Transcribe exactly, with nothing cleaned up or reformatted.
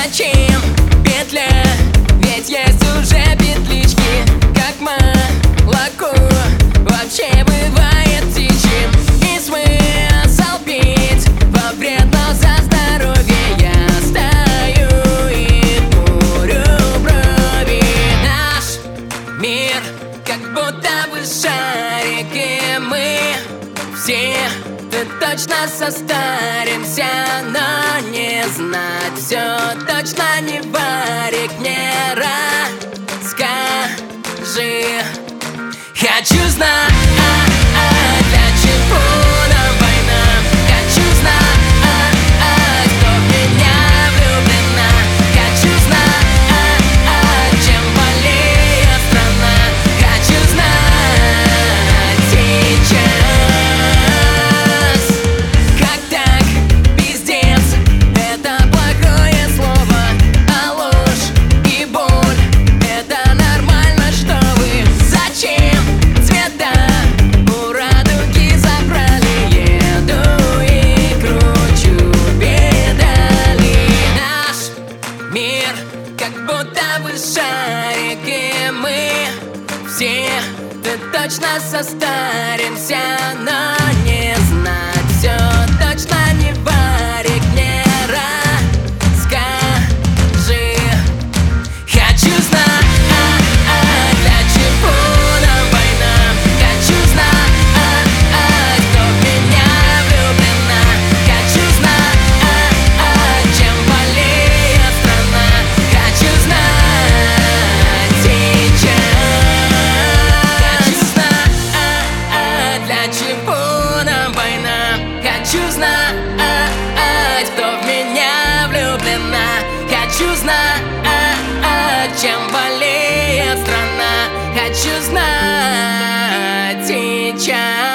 Зачем петля? Ведь есть уже петлички. Как молоко вообще бывает течем. И смысл пить вредно за здоровье. Я стою и хмурю брови. Наш мир как будто бы шарики. Мы все точно состаримся, но не знать все точно не варик. Не расскажи. Хочу знать, для чего нам война. Хочу знать, кто в меня влюблена. Хочу знать, чем болеет страна. Хочу знать сейчас. Как так, пиздец, это плохое слово. А ложь и боль — это нормально, что вы. Зачем цвета у радуги забрали? Еду и кручу педали. Наш мир как будто бы шарики. Мы все точно состаримся, но не знать все точно не варик. Не расскажи. Хочу знать, для чего нам война. Хочу знать, кто в меня влюблена. Хочу знать, чем болеет страна. Хочу знать сейчас. Хочу знать, для чего нам война. Хочу знать, кто в меня влюблена. Хочу знать, чем болеет страна. Хочу знать сейчас.